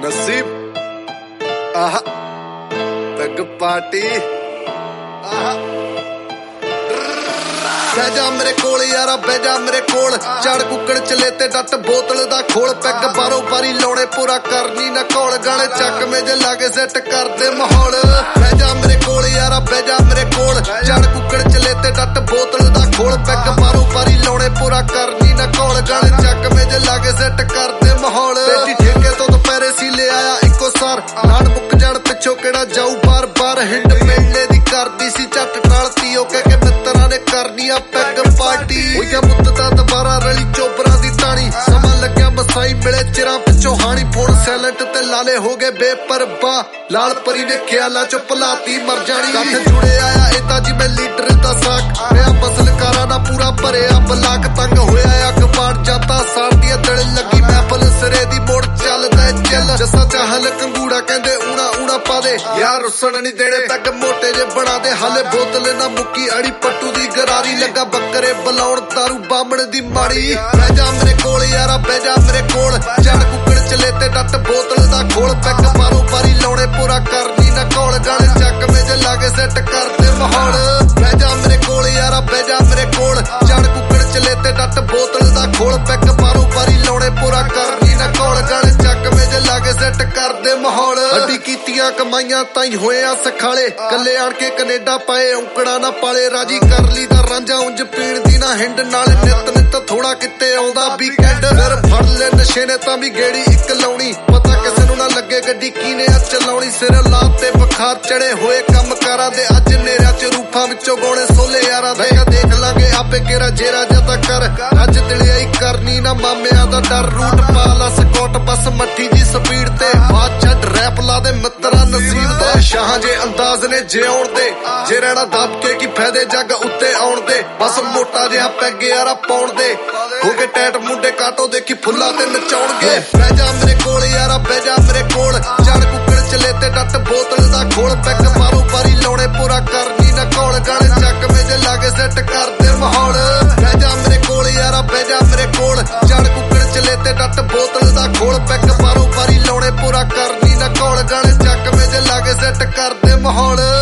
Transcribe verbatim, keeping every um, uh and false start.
नसीब आहा peg party आहा बैजा मेरे कोल यारा बैजा मेरे कोल चढ़ कुकड़ चले ते डट बोतल दा खोल पैग बारो बारी लाउणे पूरा करनी ना कौल गाने चक में जे लागे सेट कर दे माहौल बैजा मेरे कोल यारा बैजा मेरे कोल चढ़ कुकड़ चले ते डट बोतल दा खोल पैग बारो बारी लाउणे पूरा करनी ना कौल गाने चक में जे लागे सेट कर दे माहौल बेटी ठेके तो दोपहरे सी ले आया इको सार लाड़ मुक जड़ पिछो केड़ा जाऊ बार बार हिंड मेले दी करदी सी झट टालती ओ कह के मित्रा ने करनी आ पैग पार्टी होया मुद्दा दोबारा रली चोबरा दी तानी समा लग्या मसाई मिले चिरा पिछो हानी फोन सैलेंट ते लाले हो गए बेपरवाह लाल परी ने ख्याला चो भलाती मर जानी कठ जुड़े आया इदा जिवें लीडर दा साक मैं मसलकारा ना पूरा भरिया बलाक तंग होया अखबार जाता साल दी दड़ लगी महफल सिरे दी मोड़ चलदा चल जसा चाहल कंगूड़ा कहंदे ऊना ऊना पा दे यार रुसन नहीं देने पैग मोटे जे बना दे हाले बोतल ना मुक्की अड़ी पट्टू दी गरारी लगा बकरे बलाउण दारू बामण दी माड़ी बैजा मेरे कोल यारा बैजा मेरे कोल चढ़ कुकड़ चले ते डट बोतल दा खोल पैग बारो बारी लाउणे पूरा करनी ना कौल गाने चक में जे लागे सेट कर दे माहौल बैजा मेरे कोल यारा बैजा मेरे कोल चढ़ कुकड़ चले ते डट बोतल दा खोल पैग बारो बारी लाउणे पूरा करनी ना कौल गाने चक में जे लागे सेट कर दे माहौल अड्डी कीतियां कमाइयां ताई होए आ सखाले कल्ले आण के कनेडा पाए औंकड़ा ना पाले राजी कर ली दा रांझा उंज पीण दी ना हिंड नाल नित नित थोड़ा किते आउंदा वीकेंड फिर फड़ ले नशे ने तां भी गेड़ी इक लाउणी पता किसे नूं ना लगे गड्डी कीने आ चलाउणी सिर लात ते बुखार चढ़े होए कम करा दे अज नेरिया च रूफां विचों गौणे सोले यारा दे देख लांगे आपे केरा जेरा जदा कर अज दिलियाई करनी ना मामियां दा डर रूट पाला स्कॉट बस मट्ठी जी स्पीड ते बात छड रैप ला दे मित्रा नसीब दा शाह जे अंदाज ने जे आउण दे जे रहना दब के की फायदे जग उत्ते आउण दे बस मोटा जिहा पैग यारा पाउण दे हो के टैट मुंडे काटो देखी फुल्ला ते नचाउणगे बैजा मेरे कोल यारा बैजा मेरे कोल चढ़ कुकड़ चले ते डट बोतल दा खोल पैग बारो बारी लाउणे पूरा करनी ना कौल गाने चक में जे लागे सेट कर दे माहौल बैजा मेरे कोल यारा बैजा मेरे कोल चढ़ कुकड़ चले ते डट बोतल दा खोल पैग बारो बारी लाउणे पूरा करनी ना कौल गाने चक में जे लागे सेट कर दे माहौल।